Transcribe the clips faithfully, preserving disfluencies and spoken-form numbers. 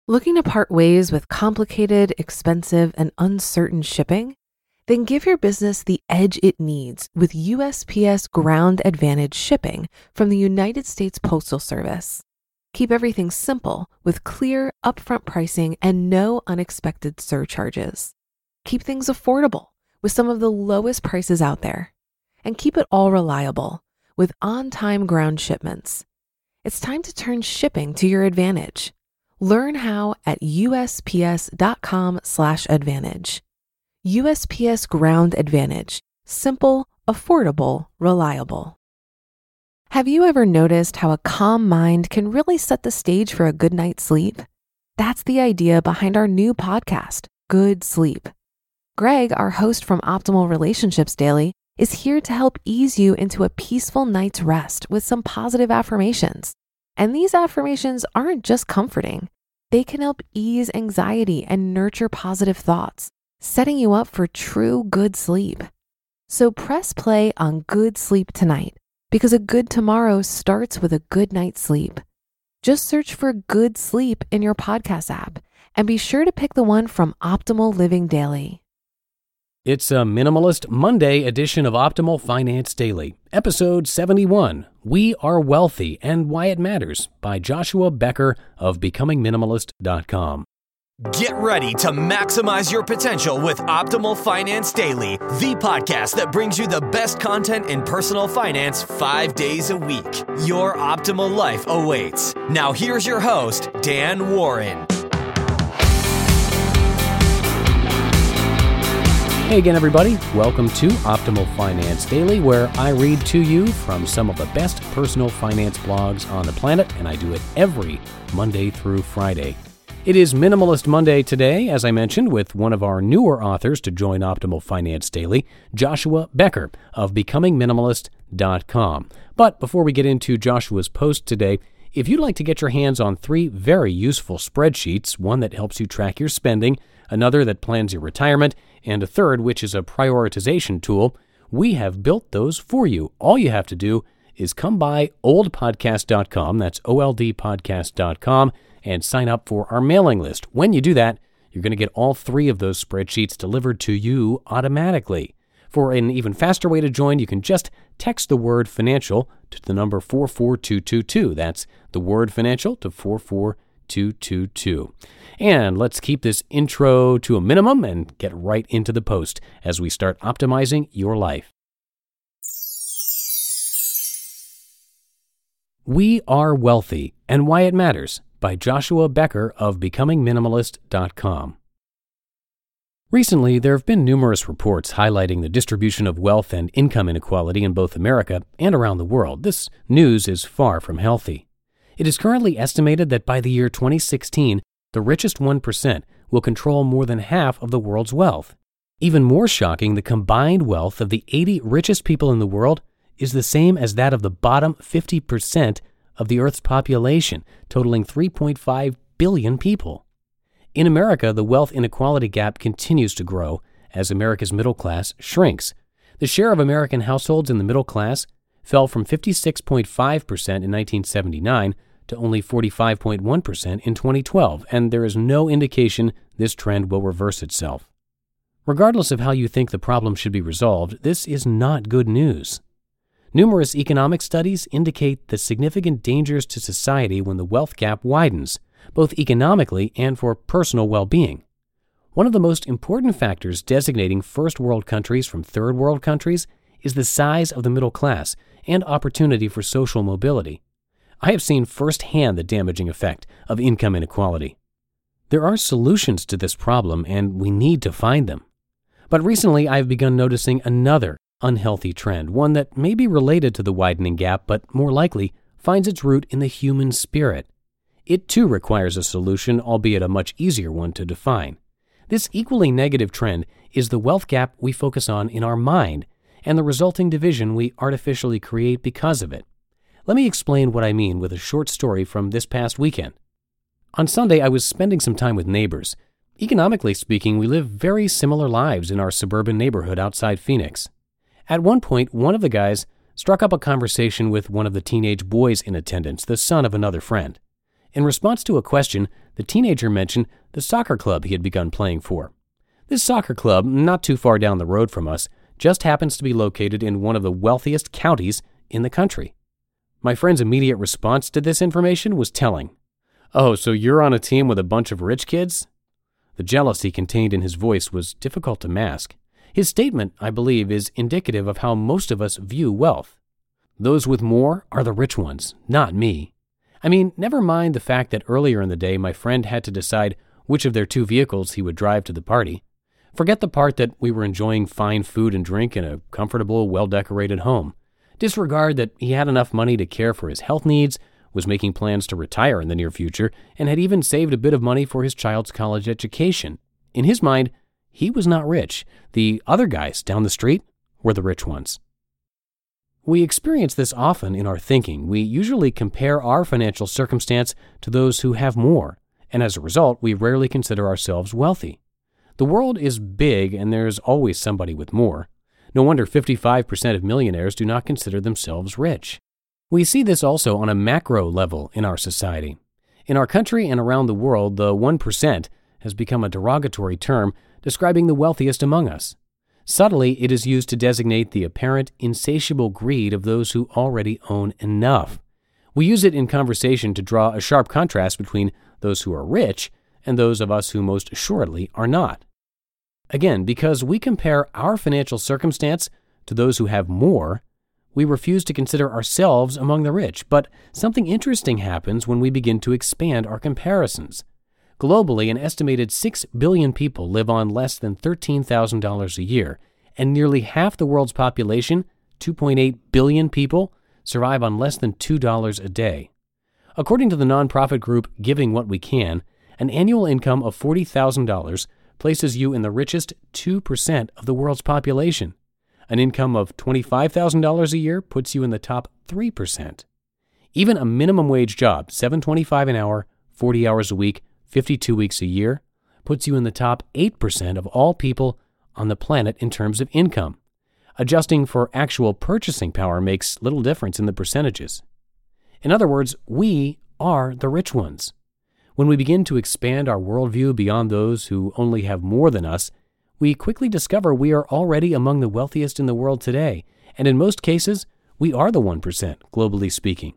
Looking to part ways with complicated, expensive, and uncertain shipping? Then give your business the edge it needs with U S P S Ground Advantage shipping from the United States Postal Service. Keep everything simple with clear, upfront pricing and no unexpected surcharges. Keep things affordable with some of the lowest prices out there. And keep it all reliable with on-time ground shipments. It's time to turn shipping to your advantage. Learn how at USPS.com slash advantage. U S P S Ground Advantage. Simple, affordable, reliable. Have you ever noticed how a calm mind can really set the stage for a good night's sleep? That's the idea behind our new podcast, Good Sleep. Greg, our host from Optimal Relationships Daily, is here to help ease you into a peaceful night's rest with some positive affirmations. And these affirmations aren't just comforting. They can help ease anxiety and nurture positive thoughts, setting you up for true good sleep. So press play on Good Sleep tonight, because a good tomorrow starts with a good night's sleep. Just search for Good Sleep in your podcast app and be sure to pick the one from Optimal Living Daily. It's a Minimalist Monday edition of Optimal Finance Daily, episode seventy-one, We Are Wealthy and Why It Matters, by Joshua Becker of Becoming Minimalist dot com. Get ready to maximize your potential with Optimal Finance Daily, the podcast that brings you the best content in personal finance five days a week. Your optimal life awaits. Now here's your host, Dan Warren. Hey again, everybody. Welcome to Optimal Finance Daily, where I read to you from some of the best personal finance blogs on the planet, and I do it every Monday through Friday. It is Minimalist Monday today, as I mentioned, with one of our newer authors to join Optimal Finance Daily, Joshua Becker of Becoming Minimalist dot com. But before we get into Joshua's post today, if you'd like to get your hands on three very useful spreadsheets, one that helps you track your spending, another that plans your retirement, and a third which is a prioritization tool, we have built those for you. All you have to do is come by old podcast dot com, that's O L D podcast dot com, and sign up for our mailing list. When you do that, you're going to get all three of those spreadsheets delivered to you automatically. For an even faster way to join, you can just text the word financial to the number four four two two two. That's the word financial to four four two two two. And let's keep this intro to a minimum and get right into the post as we start optimizing your life. We Are Wealthy and Why It Matters, by Joshua Becker of Becoming Minimalist dot com. Recently, there have been numerous reports highlighting the distribution of wealth and income inequality in both America and around the world. This news is far from healthy. It is currently estimated that by the year twenty sixteen, the richest one percent will control more than half of the world's wealth. Even more shocking, the combined wealth of the eighty richest people in the world is the same as that of the bottom fifty percent of the Earth's population, totaling three point five billion people. In America, the wealth inequality gap continues to grow as America's middle class shrinks. The share of American households in the middle class fell from fifty-six point five percent in nineteen seventy-nine to only forty-five point one percent in twenty twelve, and there is no indication this trend will reverse itself. Regardless of how you think the problem should be resolved, this is not good news. Numerous economic studies indicate the significant dangers to society when the wealth gap widens, both economically and for personal well-being. One of the most important factors designating first world countries from third world countries is the size of the middle class and opportunity for social mobility. I have seen firsthand the damaging effect of income inequality. There are solutions to this problem, and we need to find them. But recently, I have begun noticing another unhealthy trend, one that may be related to the widening gap, but more likely finds its root in the human spirit. It too requires a solution, albeit a much easier one to define. This equally negative trend is the wealth gap we focus on in our mind and the resulting division we artificially create because of it. Let me explain what I mean with a short story from this past weekend. On Sunday, I was spending some time with neighbors. Economically speaking, we live very similar lives in our suburban neighborhood outside Phoenix. At one point, one of the guys struck up a conversation with one of the teenage boys in attendance, the son of another friend. In response to a question, the teenager mentioned the soccer club he had begun playing for. This soccer club, not too far down the road from us, just happens to be located in one of the wealthiest counties in the country. My friend's immediate response to this information was telling. "Oh, so you're on a team with a bunch of rich kids?" The jealousy contained in his voice was difficult to mask. His statement, I believe, is indicative of how most of us view wealth. Those with more are the rich ones, not me. I mean, never mind the fact that earlier in the day my friend had to decide which of their two vehicles he would drive to the party. Forget the part that we were enjoying fine food and drink in a comfortable, well-decorated home. Disregard that he had enough money to care for his health needs, was making plans to retire in the near future, and had even saved a bit of money for his child's college education. In his mind, he was not rich. The other guys down the street were the rich ones. We experience this often in our thinking. We usually compare our financial circumstance to those who have more, and as a result, we rarely consider ourselves wealthy. The world is big, and there's always somebody with more. No wonder fifty-five percent of millionaires do not consider themselves rich. We see this also on a macro level in our society. In our country and around the world, the one percent has become a derogatory term describing the wealthiest among us. Subtly, it is used to designate the apparent insatiable greed of those who already own enough. We use it in conversation to draw a sharp contrast between those who are rich and those of us who most assuredly are not. Again, because we compare our financial circumstance to those who have more, we refuse to consider ourselves among the rich. But something interesting happens when we begin to expand our comparisons. Globally, an estimated six billion people live on less than thirteen thousand dollars a year, and nearly half the world's population, two point eight billion people, survive on less than two dollars a day. According to the nonprofit group Giving What We Can, an annual income of forty thousand dollars places you in the richest two percent of the world's population. An income of twenty-five thousand dollars a year puts you in the top three percent. Even a minimum wage job, seven dollars and twenty-five cents an hour, forty hours a week, fifty-two weeks a year, puts you in the top eight percent of all people on the planet in terms of income. Adjusting for actual purchasing power makes little difference in the percentages. In other words, we are the rich ones. When we begin to expand our worldview beyond those who only have more than us, we quickly discover we are already among the wealthiest in the world today, and in most cases, we are the one percent, globally speaking.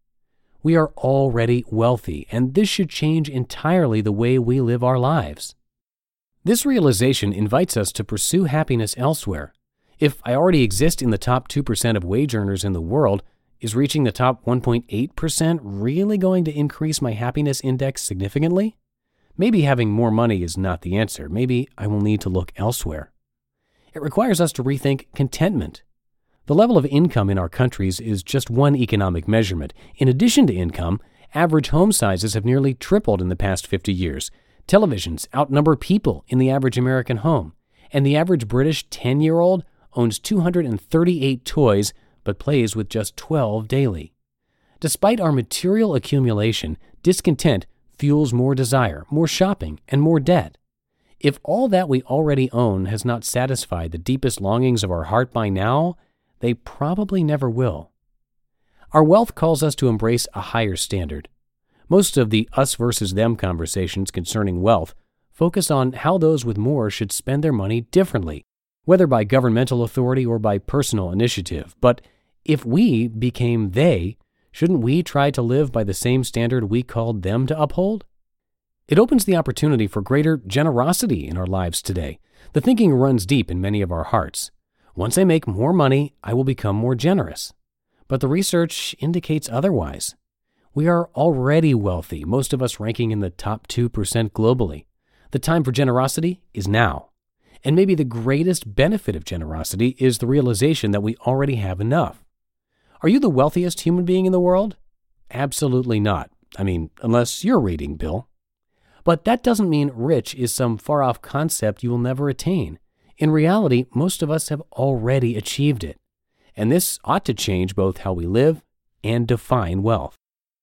We are already wealthy, and this should change entirely the way we live our lives. This realization invites us to pursue happiness elsewhere. If I already exist in the top two percent of wage earners in the world, is reaching the top one point eight percent really going to increase my happiness index significantly? Maybe having more money is not the answer. Maybe I will need to look elsewhere. It requires us to rethink contentment. The level of income in our countries is just one economic measurement. In addition to income, average home sizes have nearly tripled in the past fifty years. Televisions outnumber people in the average American home, and the average British ten-year-old owns two hundred thirty-eight toys but plays with just twelve daily. Despite our material accumulation, discontent fuels more desire, more shopping, and more debt. If all that we already own has not satisfied the deepest longings of our heart by now, they probably never will. Our wealth calls us to embrace a higher standard. Most of the us versus them conversations concerning wealth focus on how those with more should spend their money differently, whether by governmental authority or by personal initiative. But if we became they, shouldn't we try to live by the same standard we called them to uphold? It opens the opportunity for greater generosity in our lives today. The thinking runs deep in many of our hearts. Once I make more money, I will become more generous. But the research indicates otherwise. We are already wealthy, most of us ranking in the top two percent globally. The time for generosity is now. And maybe the greatest benefit of generosity is the realization that we already have enough. Are you the wealthiest human being in the world? Absolutely not. I mean, unless you're reading, Bill. But that doesn't mean rich is some far-off concept you will never attain. In reality, most of us have already achieved it. And this ought to change both how we live and define wealth.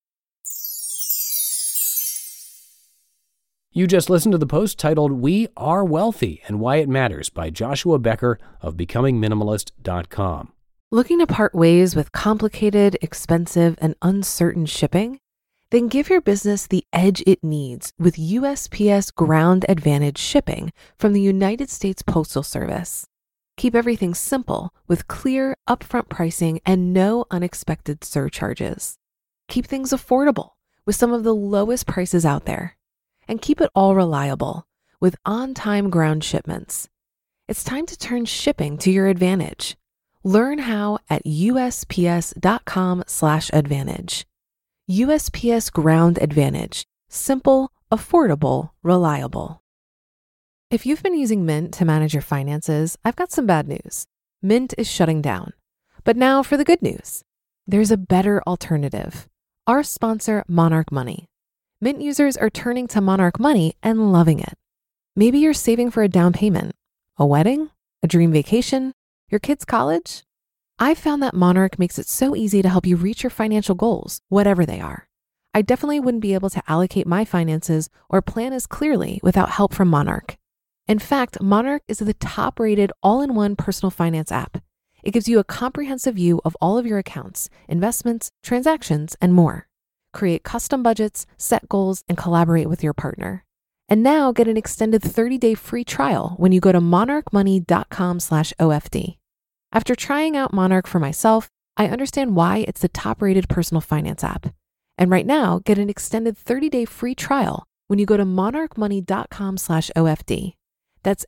You just listened to the post titled We Are Wealthy and Why It Matters by Joshua Becker of becoming minimalist dot com. Looking to part ways with complicated, expensive, and uncertain shipping? Then give your business the edge it needs with U S P S Ground Advantage shipping from the United States Postal Service. Keep everything simple with clear, upfront pricing and no unexpected surcharges. Keep things affordable with some of the lowest prices out there. And keep it all reliable with on-time ground shipments. It's time to turn shipping to your advantage. Learn how at U S P S dot com slash advantage. U S P S Ground Advantage. Simple, affordable, reliable. If you've been using Mint to manage your finances, I've got some bad news. Mint is shutting down. But now for the good news. There's a better alternative. Our sponsor, Monarch Money. Mint users are turning to Monarch Money and loving it. Maybe you're saving for a down payment, a wedding, a dream vacation, your kids' college. I've found that Monarch makes it so easy to help you reach your financial goals, whatever they are. I definitely wouldn't be able to allocate my finances or plan as clearly without help from Monarch. In fact, Monarch is the top-rated all-in-one personal finance app. It gives you a comprehensive view of all of your accounts, investments, transactions, and more. Create custom budgets, set goals, and collaborate with your partner. And now get an extended thirty-day free trial when you go to monarch money dot com slash O F D. After trying out Monarch for myself, I understand why it's the top-rated personal finance app. And right now, get an extended thirty-day free trial when you go to monarch money dot com slash O F D. That's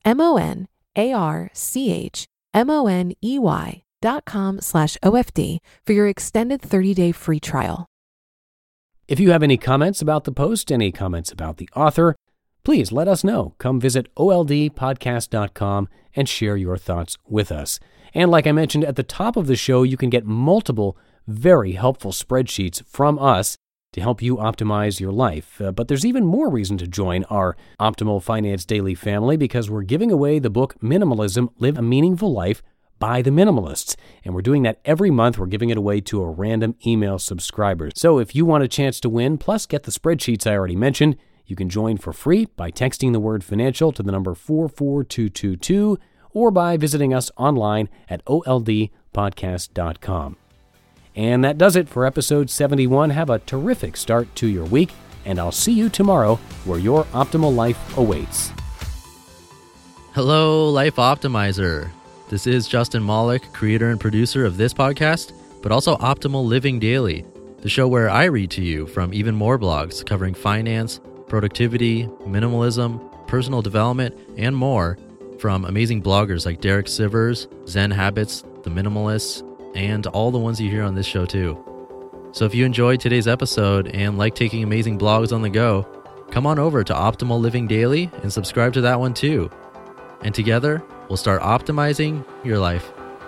M-O-N-A-R-C-H-M-O-N-E-Y dot com slash O F D for your extended thirty-day free trial. If you have any comments about the post, any comments about the author, please let us know. Come visit O L D podcast dot com and share your thoughts with us. And like I mentioned at the top of the show, you can get multiple very helpful spreadsheets from us to help you optimize your life. Uh, but there's even more reason to join our Optimal Finance Daily family because we're giving away the book Minimalism, Live a Meaningful Life by the Minimalists. And we're doing that every month. We're giving it away to a random email subscriber. So if you want a chance to win, plus get the spreadsheets I already mentioned, you can join for free by texting the word financial to the number four four two two two or by visiting us online at O L D podcast dot com. And that does it for episode seventy-one. Have a terrific start to your week, and I'll see you tomorrow where your optimal life awaits. Hello, Life Optimizer. This is Justin Malik, creator and producer of this podcast, but also Optimal Living Daily, the show where I read to you from even more blogs covering finance, productivity, minimalism, personal development, and more from amazing bloggers like Derek Sivers, Zen Habits, The Minimalists, and all the ones you hear on this show too. So if you enjoyed today's episode and like taking amazing blogs on the go, come on over to Optimal Living Daily and subscribe to that one too. And together, we'll start optimizing your life.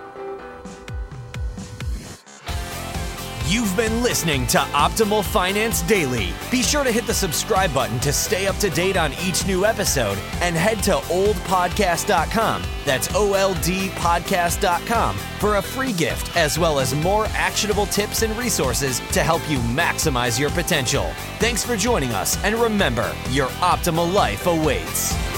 You've been listening to Optimal Finance Daily. Be sure to hit the subscribe button to stay up to date on each new episode and head to old podcast dot com. That's O L D podcast dot com for a free gift as well as more actionable tips and resources to help you maximize your potential. Thanks for joining us, and remember, your optimal life awaits.